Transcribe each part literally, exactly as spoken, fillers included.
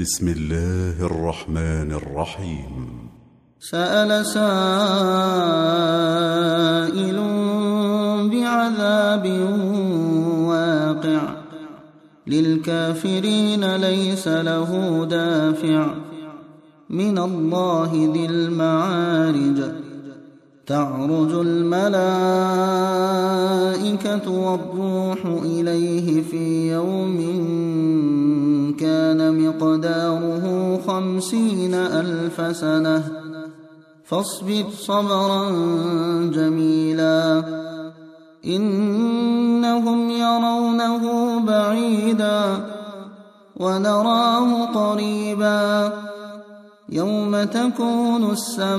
بسم الله الرحمن الرحيم. سأل سائل بعذاب واقع للكافرين ليس له دافع من الله ذي المعارج. تعرج الملائكة والروح إليه في يوم كان مقداره خمسين ألف سنة فاصبر صبرا جميلا إنهم يرونه بعيدا ونراه قريبا يوم تكون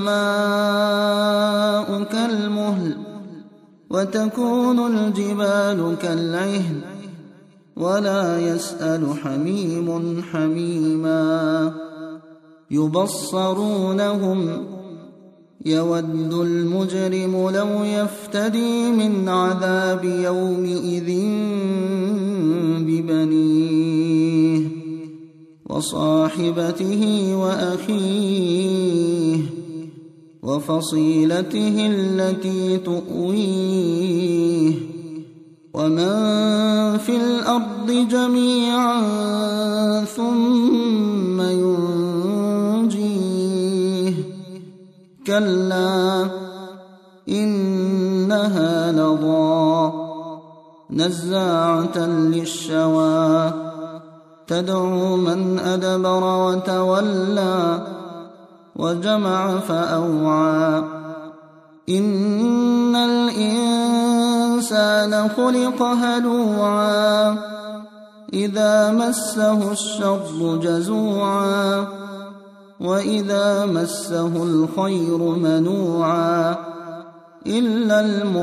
السماء كالمهل وتكون الجبال كالعهن ولا يسأل حميم حميما يبصرونهم يود المجرم لو يفتدي من عذاب يومئذ ببنيه وصاحبته وأخيه وفصيلته التي تؤويه ومن في الأرض جميعا ثم ينجيه كلا إنها لظى نزاعة للشوى تدعو من أدبر وتولى وجمع فأوعى إن الإنسان خلق هلوعا إذا مسه الشر جزوعا وإذا مسه الخير منوعا إلا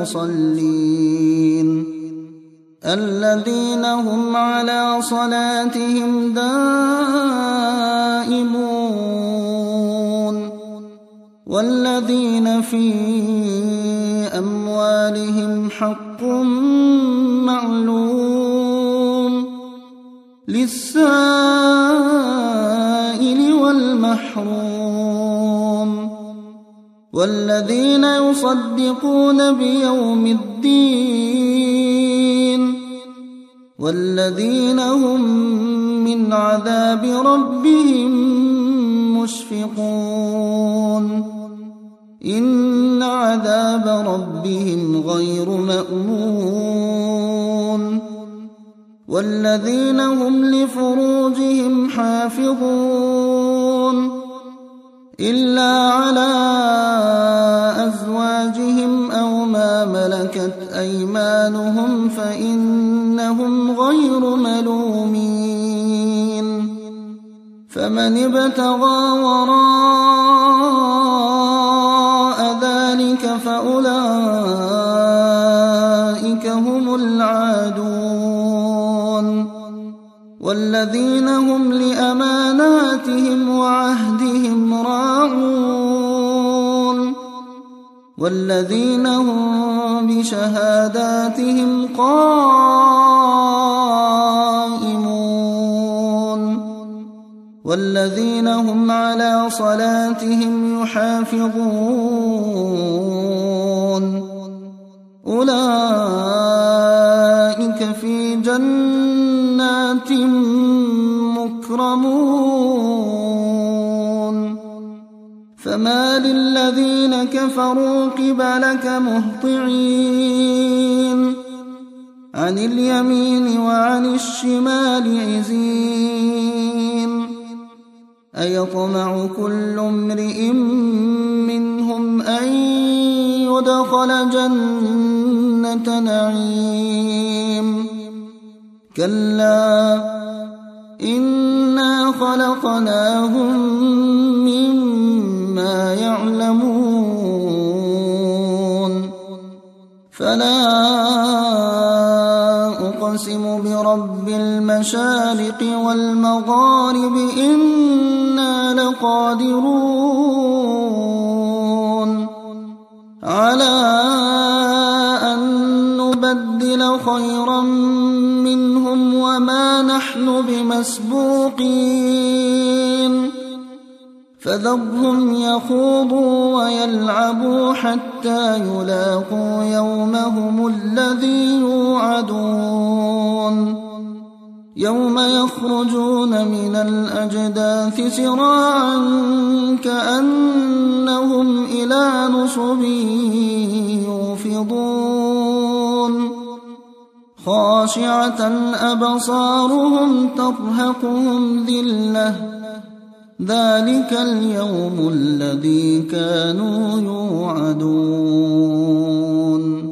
المصلين الذين هم على صلاتهم دائمون والذين في أموالهم حق معلوم للسائل والمحروم والذين يصدقون بيوم الدين والذين هم من عذاب ربهم مشفقون إن عذاب ربهم غير مأمون والذين هم لفروجهم حافظون إلا على أزواجهم أو ما ملكت أيمانهم فإنهم غير ملومين فمن ابتغى وراء ذلك فأولئك هم العادون والذين هم لأماناتهم وعهدهم راعون والذين هم بشهاداتهم قائمون والذين هم على صلاتهم يحافظون أولئك في جنات مكرمون فما للذين كفروا قبلك مهطعين عن اليمين وعن الشمال عزين أيطمع كل امرئ منهم أن يدخل جنة نعيم كلا إنا خلقناهم مما يعلمون فلا أقسم برب المشارق والمغارب إنا لقادرون على أن نبدل خيرا منهم وما نحن بمسبوقين فذرهم يخوضوا ويلعبوا حتى يلاقوا يومهم الذي يوعدون يوم يخرجون من الأجداث سراعا كأنهم إلى نصب يوفضون خاشعة أبصارهم ترهقهم ذلة ذلك اليوم الذي كانوا يوعدون